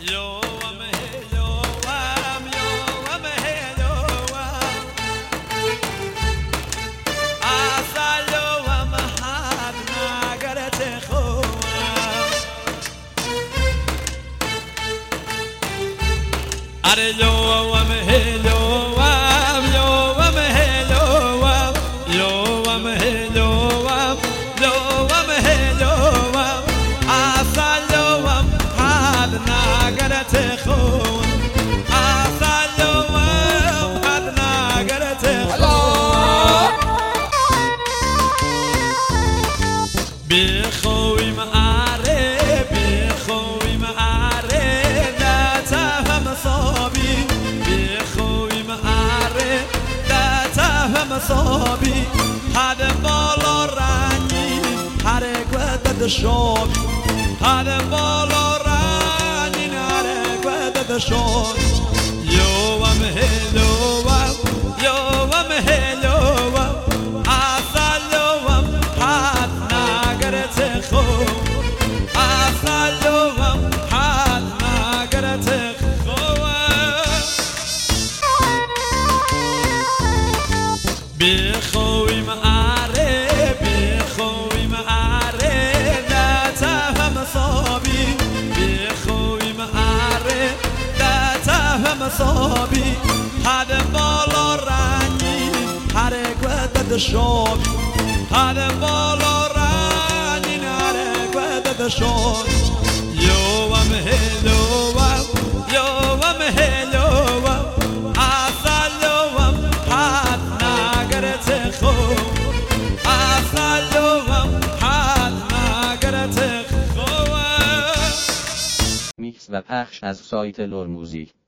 Are yo am hello am yo am hello am yo am hello am yo am hello am asalo am had nagarat khon asalo am had nagarat khon bi khoim are bi khoim are la tafam صابي بخوي معاري لا تفهم صابي هذا بالا راني حرك ودد الشوبي هذا بالا راني حرك ودد الشوبي يوم هلوام يوم هلوام أصلوام حد ناقرت خوم أصلوام حد ناقرت بخوي معاري بخوي معاري لا تفهم صابي بخوي معاري لا تفهم صابي هذا بالا راني حرك ودد الشوبي هذا بالا راني حرك ودد الشوبي يوم هلوام يوم هلوام أصلوام حد ناقرت خوم أصلوام حد ناقرت خوم میکس و پخش از سایت لور موزیک.